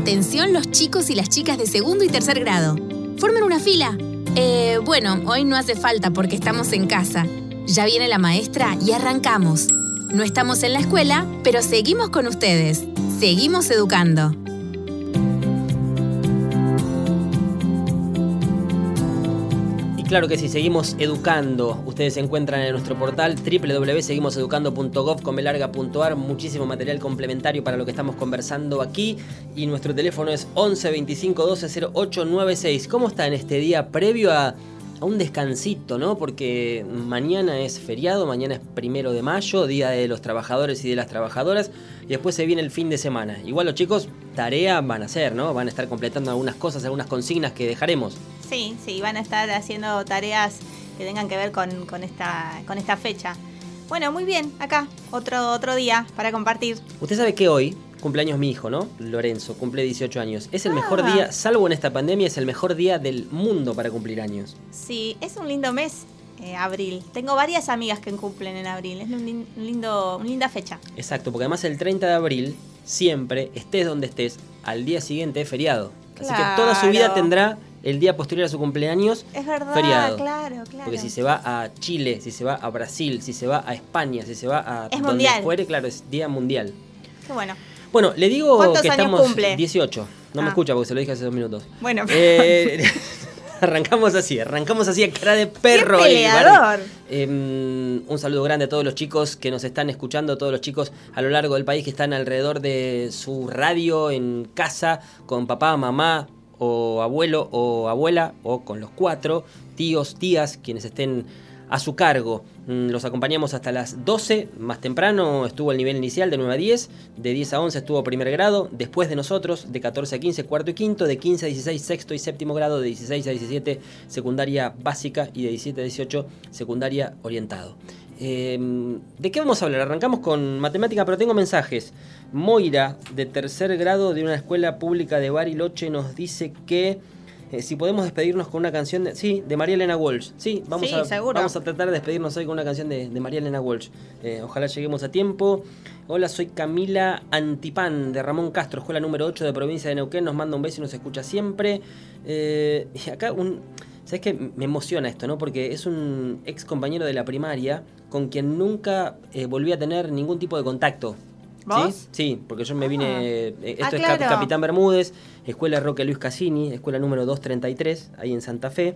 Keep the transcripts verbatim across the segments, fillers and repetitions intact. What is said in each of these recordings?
Atención los chicos y las chicas de segundo y tercer grado. Formen una fila. Eh, bueno, hoy no hace falta porque estamos en casa. Ya viene la maestra y arrancamos. No estamos en la escuela, pero seguimos con ustedes. Seguimos educando. Claro que sí, seguimos educando. Ustedes se encuentran en nuestro portal doble u doble u doble u punto seguimos educando punto gov con b larga punto a r. Muchísimo material complementario para lo que estamos conversando aquí. Y nuestro teléfono es once veinticinco doce cero ocho noventa y seis. ¿Cómo está en este día previo a, a un descansito, no? Porque mañana es feriado, mañana es primero de mayo, Día de los Trabajadores y de las Trabajadoras. Y después se viene el fin de semana. Igual los chicos, tarea van a hacer, ¿no? Van a estar completando algunas cosas, algunas consignas que dejaremos. Sí, sí, van a estar haciendo tareas que tengan que ver con, con, esta, con esta fecha. Bueno, muy bien, acá, otro, otro día para compartir. Usted sabe que hoy, cumpleaños mi hijo, ¿no? Lorenzo, cumple dieciocho años. Es el Ah. mejor día, salvo en esta pandemia, es el mejor día del mundo para cumplir años. Sí, es un lindo mes, eh, abril. Tengo varias amigas que cumplen en abril, es un, lin- un lindo, una linda fecha. Exacto, porque además el treinta de abril, siempre, estés donde estés, al día siguiente es feriado. Así Claro. que toda su vida tendrá el día posterior a su cumpleaños Es verdad, feriado. claro, claro. Porque si se va a Chile, si se va a Brasil, si se va a España, si se va a Es donde mundial. fuere, claro, es día mundial. Qué bueno. Bueno, le digo ¿Cuántos que años estamos cumple? dieciocho. No me Ah. escucha porque se lo dije hace dos minutos. Bueno, Eh, arrancamos así, arrancamos así a cara de perro. ¡Qué ahí, peleador! Barbie. Eh, un saludo grande a todos los chicos que nos están escuchando, a todos los chicos a lo largo del país que están alrededor de su radio, en casa, con papá, mamá, o abuelo o abuela, o con los cuatro, tíos, tías, quienes estén a su cargo. Los acompañamos hasta las doce, más temprano estuvo el nivel inicial de nueve a diez, de diez a once estuvo primer grado, después de nosotros de catorce a quince cuarto y quinto, de quince a dieciséis sexto y séptimo grado, de dieciséis a diecisiete secundaria básica y de diecisiete a dieciocho secundaria orientado. Eh, ¿De qué vamos a hablar? Arrancamos con matemática, pero tengo mensajes. Moira, de tercer grado de una escuela pública de Bariloche, nos dice que eh, si podemos despedirnos con una canción de, sí, de María Elena Walsh. Sí, vamos, Sí, a, seguro. vamos a tratar de despedirnos hoy con una canción de, de María Elena Walsh. Eh, ojalá lleguemos a tiempo. Hola, soy Camila Antipán, de Ramón Castro, escuela número ocho de provincia de Neuquén. Nos manda un beso y nos escucha siempre. Eh, y acá un... ¿Sabes qué? Me emociona esto, ¿no? Porque es un ex compañero de la primaria con quien nunca eh, volví a tener ningún tipo de contacto. ¿Vos? ¿Sí? Sí, porque yo me vine... Ah. eh, esto Ah, es Cap- claro. Capitán Bermúdez, Escuela Roque Luis Cassini, escuela número doscientos treinta y tres, ahí en Santa Fe.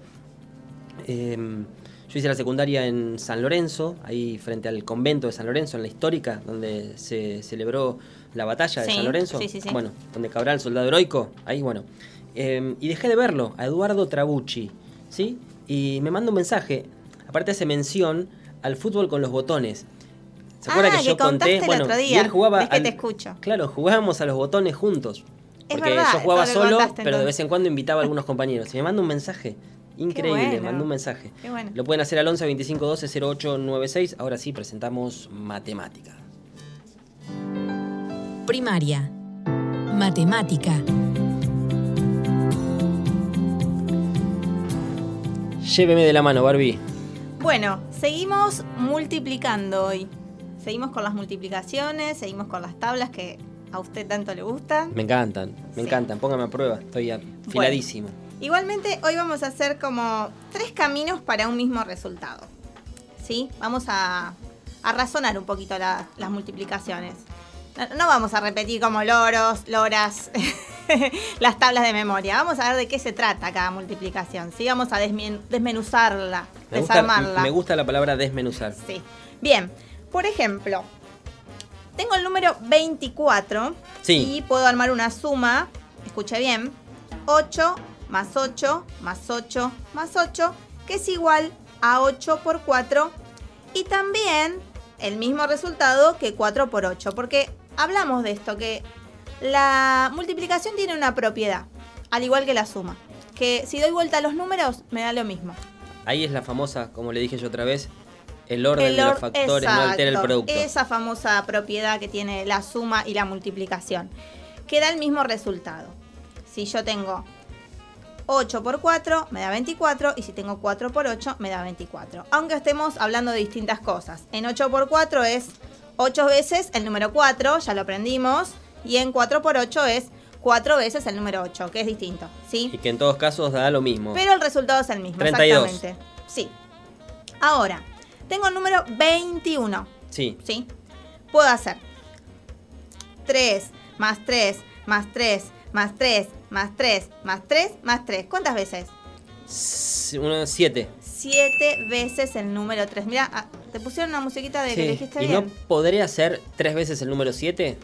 Eh, yo hice la secundaria en San Lorenzo, ahí frente al convento de San Lorenzo, en la histórica, donde se celebró la batalla de Sí, San Lorenzo. sí, sí, sí. Bueno, donde Cabral, soldado heroico, ahí, bueno. Eh, y dejé de verlo, a Eduardo Trabucci, ¿sí? Y me manda un mensaje, aparte hace mención al fútbol con los botones. ¿Se acuerda Ah, que yo que contaste conté? el Bueno, otro y día. él jugaba. ¿Ves que al- te escucho? Claro, jugábamos a los botones juntos. Es Porque verdad, yo jugaba esto lo solo, contaste, pero de entonces. vez en cuando invitaba a algunos compañeros. Y me manda un mensaje. Increíble, bueno. mandó un mensaje. Qué bueno. Lo pueden hacer al once veinticinco doce cero ocho noventa y seis. Ahora sí, presentamos matemática. Primaria. Matemática. Lléveme de la mano, Barbie. Bueno, seguimos multiplicando hoy. Seguimos con las multiplicaciones, seguimos con las tablas que a usted tanto le gustan. Me encantan, me Sí. encantan. Póngame a prueba, estoy afiladísimo. Igualmente, hoy vamos a hacer como tres caminos para un mismo resultado. ¿Sí? Vamos a, a razonar un poquito la- las multiplicaciones. No, no vamos a repetir como loros, loras, las tablas de memoria. Vamos a ver de qué se trata cada multiplicación. ¿Sí? Vamos a desmen- desmenuzarla, Me gusta, desarmarla. me gusta la palabra desmenuzar. Sí. Bien, por ejemplo, tengo el número veinticuatro Sí. y puedo armar una suma, escuche bien, ocho más ocho más ocho más ocho, que es igual a ocho por cuatro, y también el mismo resultado que cuatro por ocho, porque hablamos de esto, que la multiplicación tiene una propiedad, al igual que la suma, que si doy vuelta a los números me da lo mismo. Ahí es la famosa, como le dije yo otra vez, el orden El de los or- factores no altera el exacto, producto. Esa famosa propiedad que tiene la suma y la multiplicación, que da el mismo resultado. Si yo tengo ocho por cuatro, me da veinticuatro, y si tengo cuatro por ocho, me da veinticuatro. Aunque estemos hablando de distintas cosas. En ocho por cuatro es ocho veces el número cuatro, ya lo aprendimos, y en cuatro por ocho es cuatro veces el número ocho, que es distinto, ¿sí? Y que en todos casos da lo mismo. Pero el resultado es el mismo, treinta y dos. exactamente. Sí. Ahora, tengo el número veintiuno. Sí. ¿Sí? Puedo hacer tres más tres más tres más tres más tres más tres más tres. ¿Cuántas veces? S- Uno, siete. Siete veces el número tres. Mira, ah, te pusieron una musiquita de Sí. que dijiste ¿Y bien. no podré hacer tres veces el número siete?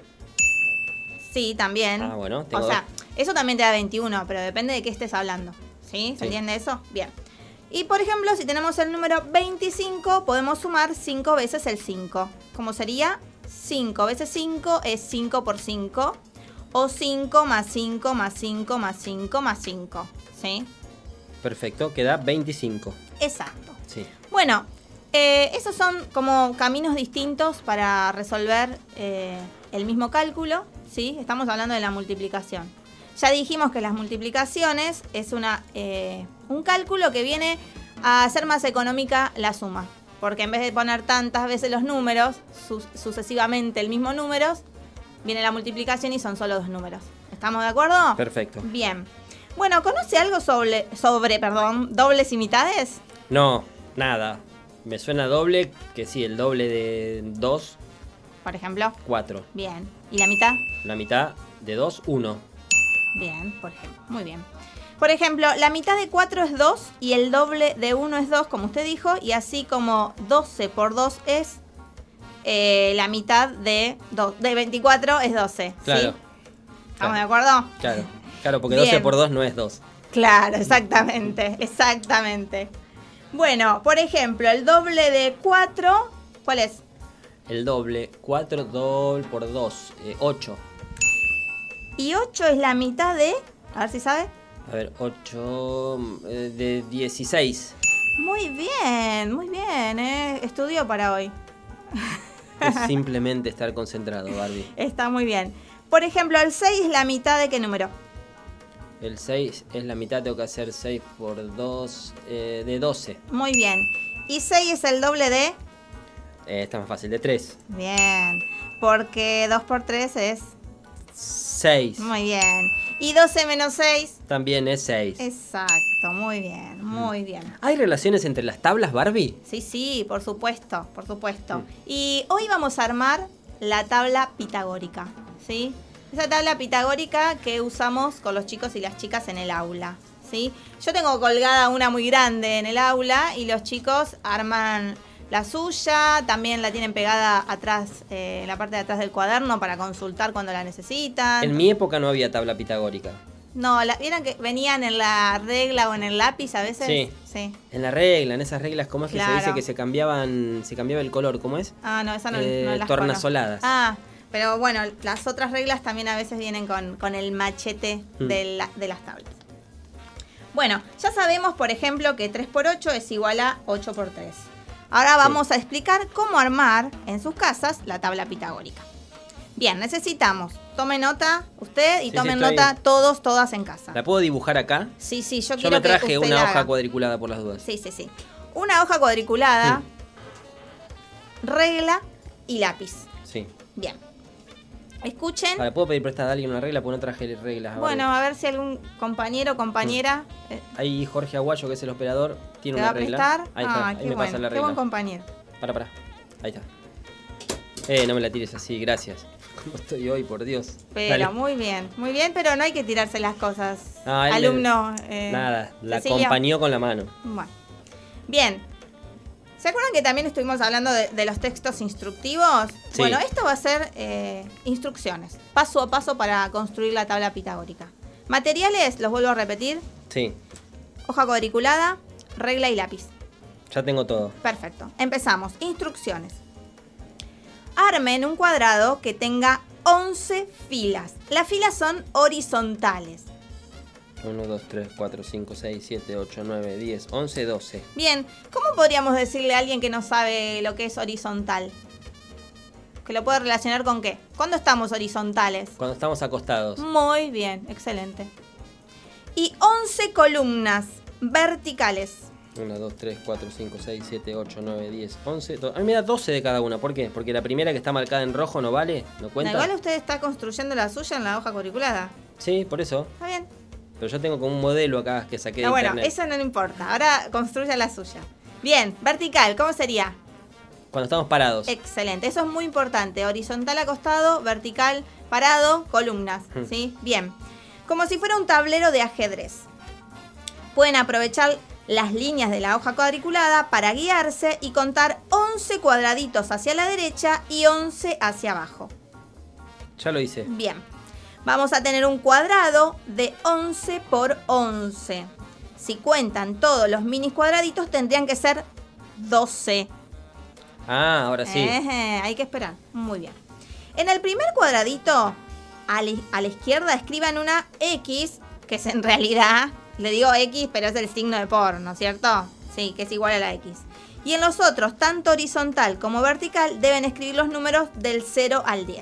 Sí, también. Ah, bueno, tengo O sea, dos. eso también te da veintiuno, pero depende de qué estés hablando. ¿Sí? ¿Se Sí. entiende eso? Bien. Y por ejemplo, si tenemos el número veinticinco, podemos sumar cinco veces el cinco. ¿Cómo sería? cinco veces cinco es cinco por cinco. O cinco más cinco más cinco más cinco más cinco. ¿Sí? Perfecto, queda veinticinco. Exacto. Sí. Bueno, eh, esos son como caminos distintos para resolver eh, el mismo cálculo, ¿sí? Estamos hablando de la multiplicación. Ya dijimos que las multiplicaciones es una, eh, un cálculo que viene a hacer más económica la suma. Porque en vez de poner tantas veces los números, su- sucesivamente el mismo número, viene la multiplicación y son solo dos números. ¿Estamos de acuerdo? Perfecto. Bien. Bueno, ¿conoce algo sobre, sobre perdón, dobles y mitades? No, nada. Me suena doble, que sí, el doble de dos, Por ejemplo. cuatro. Bien. ¿Y la mitad? La mitad de dos, uno. Bien, por ejemplo. Muy bien. Por ejemplo, la mitad de cuatro es dos y el doble de uno es dos, como usted dijo. Y así como doce por dos es eh, la mitad de, do- de veinticuatro es doce. Claro. ¿Sí? ¿Estamos Claro. de acuerdo? Claro, claro, porque Bien. doce por dos no es dos. Claro, exactamente. Exactamente. Bueno, por ejemplo, el doble de cuatro, ¿cuál es? El doble, cuatro doble por dos, eh, ocho. Y ocho es la mitad de... A ver si sabe. A ver, ocho eh, de dieciséis. Muy bien, muy bien, ¿eh? Estudió para hoy. Es simplemente estar concentrado, Barbie. Está muy bien. Por ejemplo, el seis es la mitad de qué número. El seis es la mitad, tengo que hacer seis por dos, eh, de doce. Muy bien. Y seis es el doble de... Eh, está más fácil, de tres. Bien. Porque dos por tres es... seis. Muy bien. Y doce menos seis... También es seis. Exacto, muy bien, muy bien. ¿Hay relaciones entre las tablas, Barbie? Sí, sí, por supuesto, por supuesto. Mm. Y hoy vamos a armar la tabla pitagórica, ¿sí? Esa tabla pitagórica que usamos con los chicos y las chicas en el aula, ¿sí? Yo tengo colgada una muy grande en el aula y los chicos arman la suya, también la tienen pegada atrás, eh, en la parte de atrás del cuaderno para consultar cuando la necesitan. En mi época no había tabla pitagórica. No, la, ¿vieron que venían en la regla o en el lápiz a veces? Sí. Sí. En la regla, en esas reglas, ¿cómo es que Claro. se dice que se cambiaban, se cambiaba el color? ¿Cómo es? Ah, no, esa no, Eh, no las tornasoladas. conozco. Ah, pero bueno, las otras reglas también a veces vienen con, con el machete Mm. de, la- de las tablas. Bueno, ya sabemos, por ejemplo, que tres por ocho es igual a ocho por tres. Ahora vamos a explicar cómo armar en sus casas la tabla pitagórica. Bien, necesitamos, tome nota usted y Sí, sí, tomen estoy- nota todos, todas en casa. ¿La puedo dibujar acá? Sí, sí, yo, Yo quiero me traje que usted una la hoja haga. cuadriculada por las dudas. Sí, sí, sí. Una hoja cuadriculada, regla y lápiz. Sí. Bien. Escuchen. Vale, ¿puedo pedir prestada a alguien una regla? Porque no traje reglas. Barbie. Bueno, a ver si algún compañero o compañera eh, Ahí Jorge Aguayo, que es el operador, tiene te una va a regla. prestar. Ahí está, ah, ahí qué me bueno, pasa la qué buen regla. compañero. Para, para. Ahí está. Eh, no me la tires así, gracias. ¿Cómo estoy hoy, por Dios? Pero Dale. muy bien, muy bien, pero no hay que tirarse las cosas. Ah, él Alumno. eh, Nada, la Cecilia. acompañó con la mano. Bueno. Bien. ¿Se acuerdan que también estuvimos hablando de, de los textos instructivos? Sí. Bueno, esto va a ser eh, instrucciones, paso a paso para construir la tabla pitagórica. Materiales, los vuelvo a repetir, Sí, hoja cuadriculada, regla y lápiz. ya tengo todo. Perfecto. Empezamos. Instrucciones. Armen un cuadrado que tenga once filas. Las filas son horizontales. uno, dos, tres, cuatro, cinco, seis, siete, ocho, nueve, diez, once, doce. Bien, ¿cómo podríamos decirle a alguien que no sabe lo que es horizontal? ¿Que lo puede relacionar con qué? ¿Cuándo estamos horizontales? Cuando estamos acostados. Muy bien, excelente. Y once columnas verticales. uno, dos, tres, cuatro, cinco, seis, siete, ocho, nueve, diez, once. do- A mí me da doce de cada una. ¿Por qué? Porque la primera que está marcada en rojo no vale, no No, cuenta. igual usted está construyendo la suya en la hoja cuadriculada. Sí, por eso. ¿Está bien? Pero yo tengo como un modelo acá que saqué de No, bueno, internet. eso no importa. Ahora construya la suya. Bien, vertical, ¿cómo sería? Cuando estamos parados. Excelente, eso es muy importante. Horizontal acostado, vertical parado, columnas. Hmm. ¿Sí? Bien. Como si fuera un tablero de ajedrez. Pueden aprovechar las líneas de la hoja cuadriculada para guiarse y contar once cuadraditos hacia la derecha y once hacia abajo. Ya lo hice. Bien. Vamos a tener un cuadrado de once por once. Si cuentan todos los mini cuadraditos, tendrían que ser doce. Ah, ahora sí. Eje, hay que esperar. Muy bien. En el primer cuadradito, a la, a la izquierda, escriban una X, que es en realidad, le digo X, pero es el signo de por, ¿no es cierto? Sí, que es igual a la X. Y en los otros, tanto horizontal como vertical, deben escribir los números del cero al diez.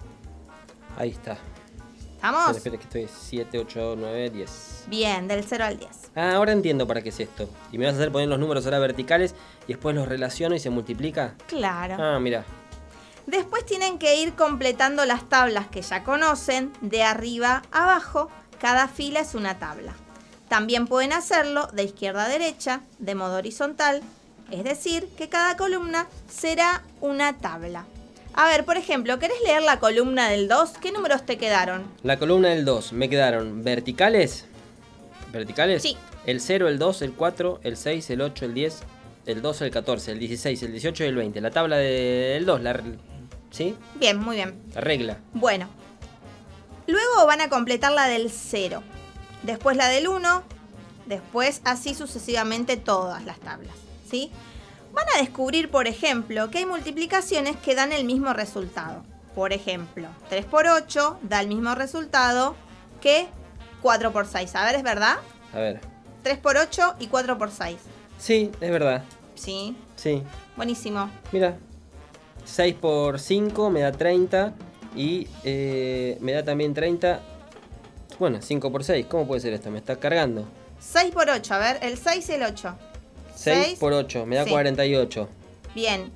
Ahí está. ¿Estamos? Espera, espera, que estoy siete, ocho, nueve, diez. Bien, del cero al diez. Ah, ahora entiendo para qué es esto. Y me vas a hacer poner los números ahora verticales y después los relaciono y se multiplica. Claro. Ah, mira. Después tienen que ir completando las tablas que ya conocen, de arriba a abajo. Cada fila es una tabla. También pueden hacerlo de izquierda a derecha, de modo horizontal, es decir, que cada columna será una tabla. A ver, por ejemplo, ¿querés leer la columna del dos? ¿Qué números te quedaron? La columna del dos, me quedaron verticales. ¿Verticales? Sí. El cero, el dos, el cuatro, el seis, el ocho, el diez, el doce, el catorce, el dieciséis, el dieciocho y el veinte. La tabla del dos, la, ¿sí? Bien, muy bien. La regla. Bueno, luego van a completar la del cero, después la del uno, después así sucesivamente todas las tablas, ¿sí? Van a descubrir, por ejemplo, que hay multiplicaciones que dan el mismo resultado. Por ejemplo, tres por ocho da el mismo resultado que cuatro por seis. A ver, ¿es verdad? A ver. tres por ocho y cuatro por seis. Sí, es verdad. Sí, Sí. buenísimo. Mira. seis por cinco me da treinta. Y eh, me da también treinta. Bueno, cinco por seis. ¿Cómo puede ser esto? Me está cargando. seis por ocho, a ver, el seis y el ocho. seis por ocho me da sí. cuarenta y ocho. Bien.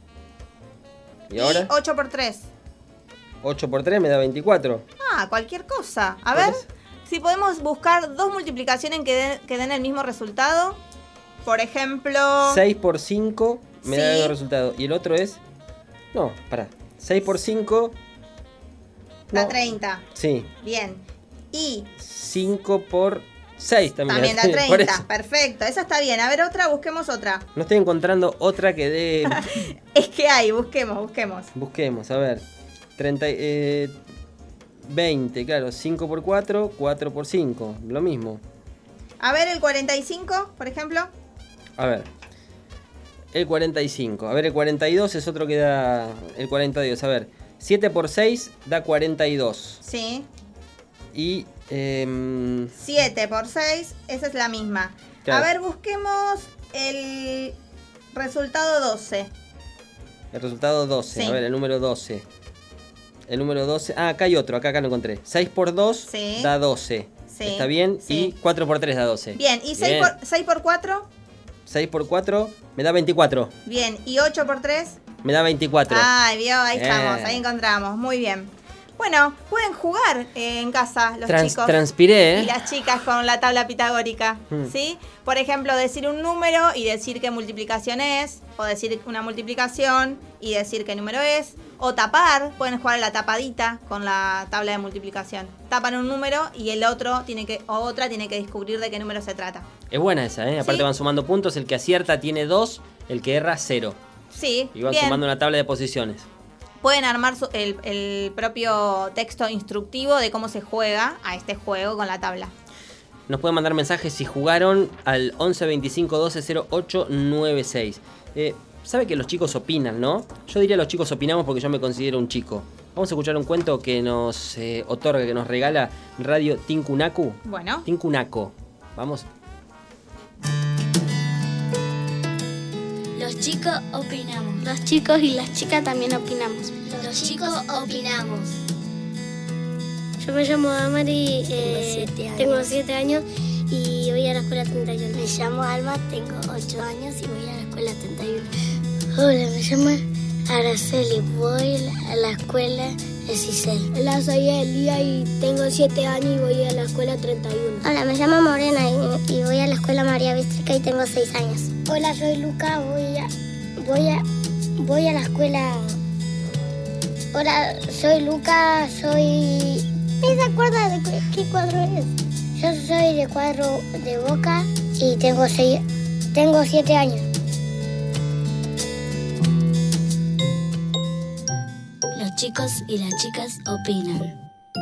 ¿Y ahora? ocho por tres. ocho por tres me da veinticuatro. Ah, cualquier cosa. A ¿Cuál ver, es? si podemos buscar dos multiplicaciones que den, que den el mismo resultado. Por ejemplo... seis por cinco me Sí. da el mismo resultado. Y el otro es... No, pará. seis por cinco... Da No. treinta. Sí. Bien. Y cinco por seis también. también da Por treinta. eso. Perfecto. Esa está bien. A ver, otra, busquemos otra. No estoy encontrando otra que dé... Es que hay, busquemos, busquemos. Busquemos, a ver. treinta, eh, veinte, claro. cinco por cuatro, cuatro por cinco. Lo mismo. A ver, el cuarenta y cinco, por ejemplo. A ver. El cuarenta y cinco. A ver, el cuarenta y dos es otro que da... El cuarenta y dos, a ver. siete por seis da cuarenta y dos. Sí. Y... Eh, siete por seis, esa es la misma. Claro. A ver, busquemos el resultado doce. el resultado doce. Sí. A ver, el número doce. El número doce... Ah, acá hay otro. Acá, acá lo encontré. seis por dos Sí. da doce. Sí. ¿Está bien? Sí. Y cuatro por tres da doce. Bien, ¿y seis Bien. por, seis por cuatro? seis por cuatro me da veinticuatro. Bien, ¿y ocho por tres? Me da veinticuatro. Ay, vio, ahí Eh. estamos, ahí encontramos. Muy bien. Bueno, pueden jugar eh, en casa los Trans- chicos transpiré, ¿eh? y las chicas con la tabla pitagórica, Mm. ¿sí? Por ejemplo, decir un número y decir qué multiplicación es, o decir una multiplicación y decir qué número es, o tapar, pueden jugar a la tapadita con la tabla de multiplicación. Tapan un número y el otro tiene que, o otra tiene que descubrir de qué número se trata. Es buena esa, ¿eh? Aparte Sí. van sumando puntos. El que acierta tiene dos, el que erra cero. Sí, Y van bien. sumando una tabla de posiciones. Pueden armar su- el, el propio texto instructivo de cómo se juega a este juego con la tabla. Nos pueden mandar mensajes si jugaron al once veinticinco doce cero ocho nueve seis. Eh, sabe que los chicos opinan, ¿no? Yo diría los chicos opinamos porque yo me considero un chico. Vamos a escuchar un cuento que nos eh, otorga, que nos regala Radio Tinkunaku. Bueno. Tinkunaco. Vamos. Los chicos opinamos. Los chicos y las chicas también opinamos. Los chicos opinamos. Yo me llamo Amari, eh, tengo siete años y voy a la escuela treinta y uno. Me llamo Alma, tengo ocho años y voy a la escuela treinta y uno. Hola, me llamo Araceli, voy a la escuela de Cisel. Hola, soy Elia y tengo siete años y voy a la escuela treinta y uno. Hola, me llamo Morena y, y voy a la escuela María Bístrica y tengo seis años. Hola, soy Luca, voy a, voy a, voy a la escuela... Hola, soy Luca, soy... ¿Me se acuerda de qué, qué cuadro es? Yo soy de cuadro de Boca y tengo seis, tengo siete años. Los chicos y las chicas opinan.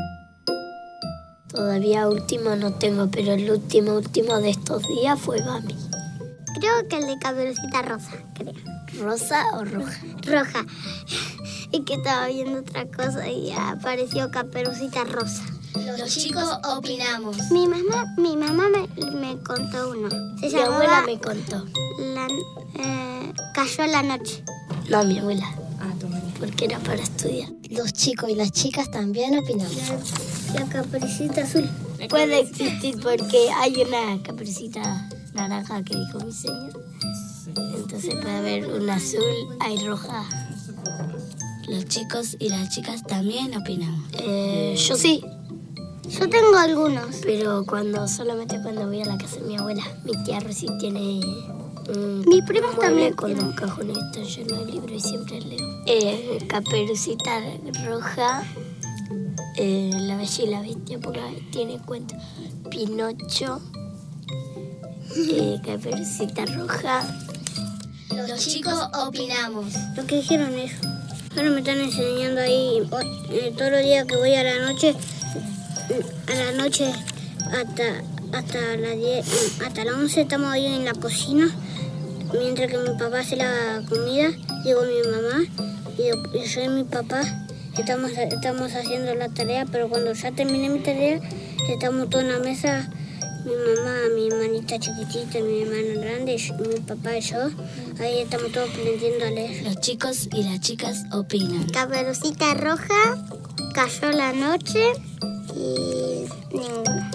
Todavía último no tengo, pero el último último de estos días fue Bambi. Creo que el de Caperucita Rosa, creo. ¿Rosa o roja? Roja. Y que estaba viendo otra cosa y apareció Caperucita Rosa. Los chicos opinamos. Mi mamá, mi mamá me, me contó uno. Se Mi llamaba abuela me contó. la, eh, Cayó la noche. No, mi abuela. Ah, tu abuela. Porque era para estudiar. Los chicos y las chicas también opinamos. La, la Caperucita Azul. Puede existir porque hay una caperucita naranja que dijo mi señor. Entonces puede haber una azul, hay roja. Los chicos y las chicas también opinamos. Eh, yo sí, Yo tengo algunos. pero cuando solamente cuando voy a la casa de mi abuela. Mi tía Rosy tiene un Mis primos mueble también con tienen. un cajonito lleno de libros y siempre leo. Eh, Caperucita Roja, eh, La Bella y la Bestia, porque tiene cuentos. Pinocho, eh, Caperucita Roja. Los chicos opinamos. Lo que dijeron eso. Ahora me están enseñando ahí eh, todos los días que voy a la noche, a la noche hasta hasta las diez, hasta las once estamos ahí en la cocina, mientras que mi papá hace la comida, digo mi mamá y yo, y yo y mi papá estamos estamos haciendo la tarea, pero cuando ya terminé mi tarea estamos todos en la mesa. Mi mamá, mi hermanita chiquitita, mi hermano grande, yo, mi papá y yo, ahí estamos todos aprendiendo a leer. Los chicos y las chicas opinan. Caperucita Roja, Cayó la noche y ninguno.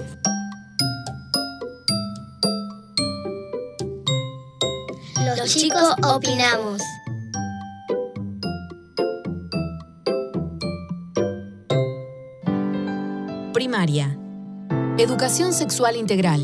Los chicos opinamos. Primaria. Educación sexual integral.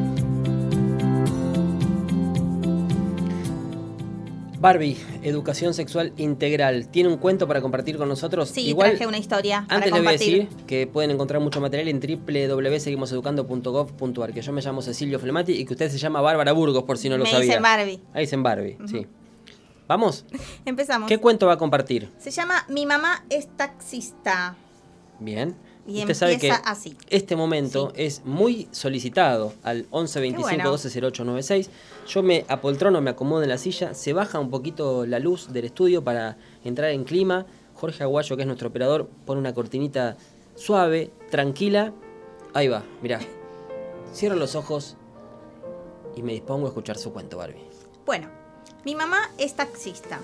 Barbie, educación sexual integral. ¿Tiene un cuento para compartir con nosotros? Sí, Igual, traje una historia para antes les voy a compartir. decir que pueden encontrar mucho material en doble u doble u doble u punto seguimos educando punto gov punto a r, que yo me llamo Cecilio Flemati y que usted se llama Bárbara Burgos, por si no lo Me sabía. dicen Barbie. Ahí dicen Barbie, sí. ¿Vamos? Empezamos. ¿Qué cuento va a compartir? Se llama Mi mamá es taxista. Bien. Y Usted sabe que empieza así. este momento Sí. es muy solicitado al once veinticinco bueno. doce cero ocho noventa y seis. Yo me apoltrono, me acomodo en la silla, se baja un poquito la luz del estudio para entrar en clima. Jorge Aguayo, que es nuestro operador, pone una cortinita suave, tranquila. Ahí va, mirá. Cierro los ojos y me dispongo a escuchar su cuento, Barbie. Bueno, mi mamá es taxista.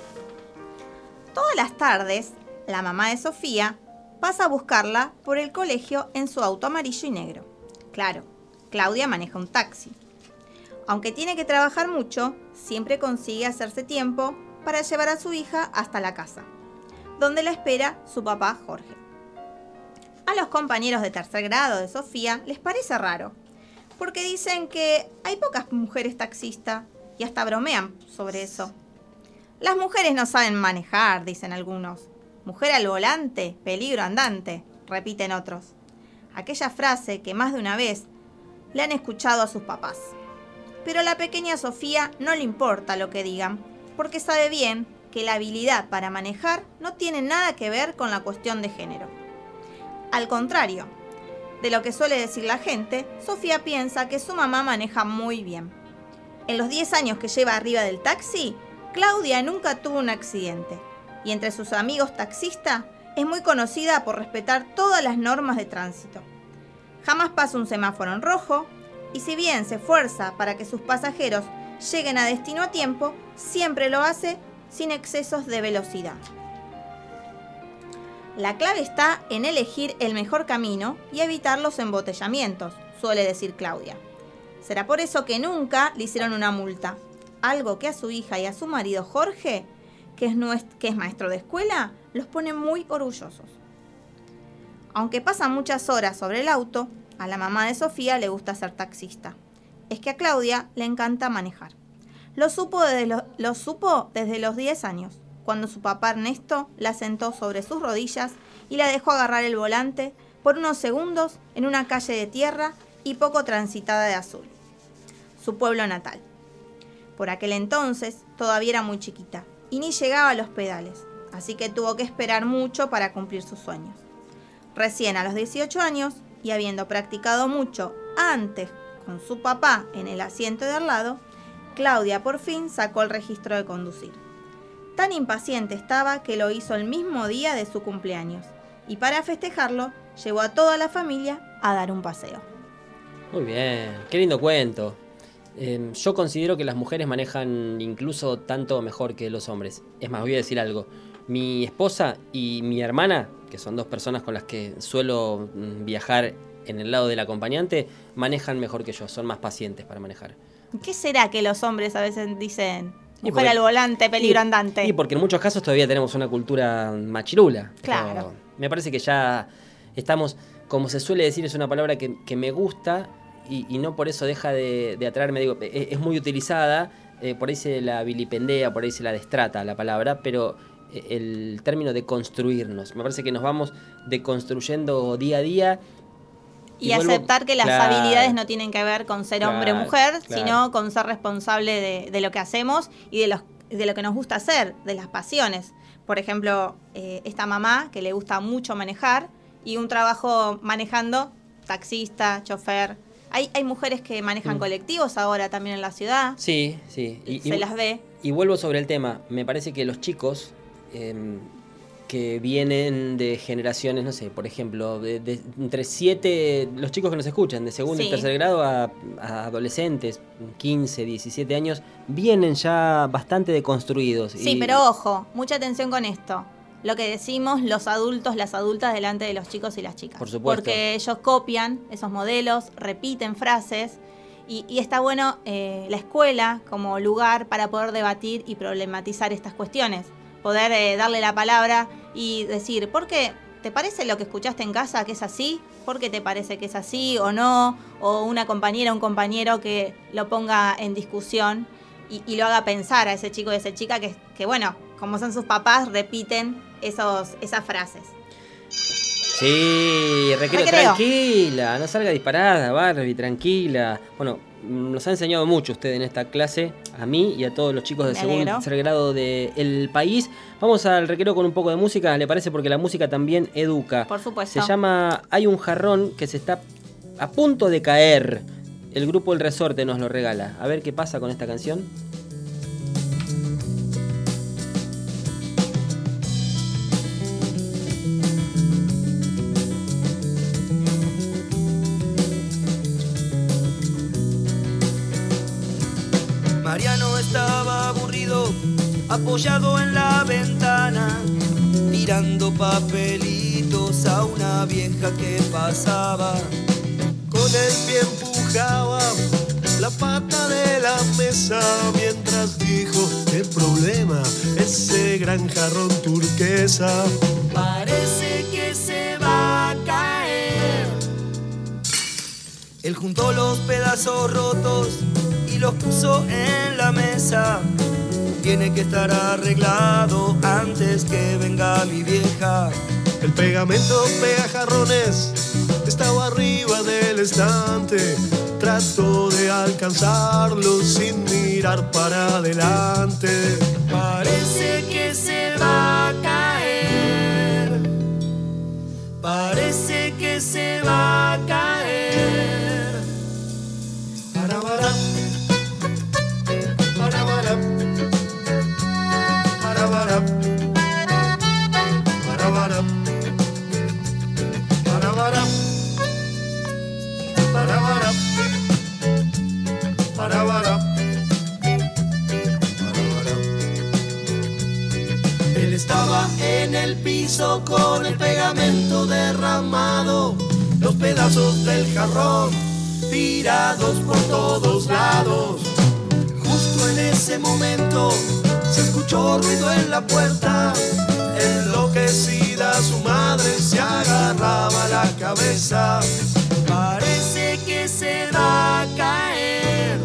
Todas las tardes, la mamá de Sofía pasa a buscarla por el colegio en su auto amarillo y negro. Claro, Claudia maneja un taxi. Aunque tiene que trabajar mucho, siempre consigue hacerse tiempo para llevar a su hija hasta la casa, donde la espera su papá Jorge. A los compañeros de tercer grado de Sofía les parece raro, porque dicen que hay pocas mujeres taxistas y hasta bromean sobre eso. Las mujeres no saben manejar, dicen algunos. Mujer al volante, peligro andante, repiten otros. Aquella frase que más de una vez le han escuchado a sus papás. Pero a la pequeña Sofía no le importa lo que digan, porque sabe bien que la habilidad para manejar no tiene nada que ver con la cuestión de género. Al contrario de lo que suele decir la gente, Sofía piensa que su mamá maneja muy bien. En los diez años que lleva arriba del taxi, Claudia nunca tuvo un accidente. Y entre sus amigos taxistas es muy conocida por respetar todas las normas de tránsito. Jamás pasa un semáforo en rojo y si bien se esfuerza para que sus pasajeros lleguen a destino a tiempo, siempre lo hace sin excesos de velocidad. La clave está en elegir el mejor camino y evitar los embotellamientos, suele decir Claudia. Será por eso que nunca le hicieron una multa, algo que a su hija y a su marido Jorge que es, nuest- que es maestro de escuela, los pone muy orgullosos. Aunque pasan muchas horas sobre el auto, a la mamá de Sofía le gusta ser taxista. Es que a Claudia le encanta manejar. Lo supo desde, lo, lo supo desde los diez años, cuando su papá Ernesto la sentó sobre sus rodillas y la dejó agarrar el volante por unos segundos en una calle de tierra y poco transitada de azul, su pueblo natal. Por aquel entonces todavía era muy chiquita y ni llegaba a los pedales, así que tuvo que esperar mucho para cumplir sus sueños. Recién a los dieciocho años, y habiendo practicado mucho antes con su papá en el asiento de al lado, Claudia por fin sacó el registro de conducir. Tan impaciente estaba que lo hizo el mismo día de su cumpleaños, y para festejarlo llevó a toda la familia a dar un paseo. Muy bien, qué lindo cuento. Eh, yo considero que las mujeres manejan incluso tanto mejor que los hombres. Es más, voy a decir algo. Mi esposa y mi hermana, que son dos personas con las que suelo mm, viajar en el lado del acompañante, manejan mejor que yo, son más pacientes para manejar. ¿Qué será que los hombres a veces dicen, Y mujer porque- al volante, peligro y- andante? Y porque en muchos casos todavía tenemos una cultura machirula. Claro. Pero me parece que ya estamos, como se suele decir, es una palabra que, que me gusta y, y no por eso deja de, de atraerme. Digo, es, es muy utilizada, eh, por ahí se la vilipendea, por ahí se la destrata la palabra, pero eh, el término de construirnos, me parece que nos vamos deconstruyendo día a día. Y, vuelvo- aceptar que las Claro. habilidades no tienen que ver con ser hombre o Claro, mujer, claro. sino con ser responsable de, de lo que hacemos y de, los, de lo que nos gusta hacer, de las pasiones. Por ejemplo, eh, esta mamá que le gusta mucho manejar y un trabajo manejando, taxista, chofer. Hay, hay mujeres que manejan Mm. colectivos ahora también en la ciudad, Sí, sí. Y, se y- las ve. Y vuelvo sobre el tema. Me parece que los chicos eh, que vienen de generaciones, no sé, por ejemplo, de, de entre siete, los chicos que nos escuchan, de segundo Sí. y tercer grado a, a adolescentes, quince, diecisiete años, vienen ya bastante deconstruidos. Sí, y- pero ojo, mucha atención con esto. Lo que decimos los adultos, las adultas delante de los chicos y las chicas. Por supuesto. Porque ellos copian esos modelos, repiten frases y, y está bueno eh, la escuela como lugar para poder debatir y problematizar estas cuestiones. Poder eh, darle la palabra y decir, ¿por qué? ¿Te parece lo que escuchaste en casa que es así? ¿Por qué te parece que es así o no? O una compañera, un compañero que lo ponga en discusión y, y lo haga pensar a ese chico y a esa chica que, que, bueno, como son sus papás, repiten esos, esas frases. Sí, recreo, Recreo. tranquila, no salga disparada, Barbie, tranquila. Bueno, nos ha enseñado mucho usted en esta clase, a mí y a todos los chicos de Me segundo y alegro. tercer grado del país. Vamos al recreo con un poco de música, ¿le parece? Porque la música también educa. Por supuesto. Se llama Hay un jarrón que se está a punto de caer. El grupo El Resorte nos lo regala. A ver qué pasa con esta canción. Mariano estaba aburrido, apoyado en la ventana, tirando papelitos a una vieja que pasaba. Con el pie empujaba la pata de la mesa mientras dijo: qué problema, ese gran jarrón turquesa. Parece que se va a caer. Él juntó los pedazos rotos y los puso en la mesa. Tiene que estar arreglado antes que venga mi vieja. El pegamento pega jarrones, estaba arriba del estante. Trató de alcanzarlo sin mirar para adelante. Parece que se va a caer. Parece que se va a caer. Para, para. Para, para. Para, para. Para, para. Para, para. Para, para. Para, para. Él estaba en el piso con el pegamento derramado, los pedazos del jarrón tirados por todos lados. Justo en ese momento se escuchó mucho ruido en la puerta. Enloquecida su madre se agarraba la cabeza. Parece que se va a caer.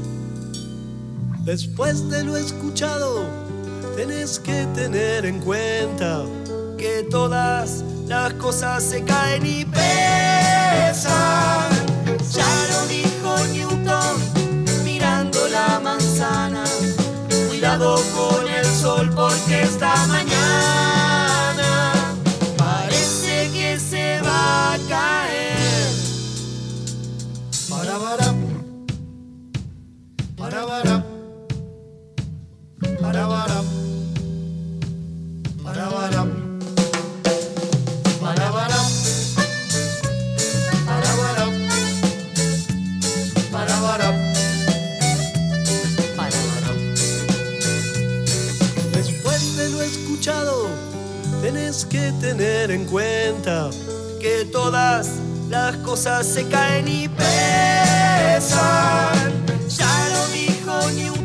Después de lo escuchado, tenés que tener en cuenta que todas las cosas se caen y pesan. Ya lo dijo Newton mirando la manzana. Cuidado con el sol porque esta mañana parece que se va a caer. Para, para, para, para, para, para, para, para, para. Tienes que tener en cuenta que todas las cosas se caen y pesan. Ya lo dijo Newton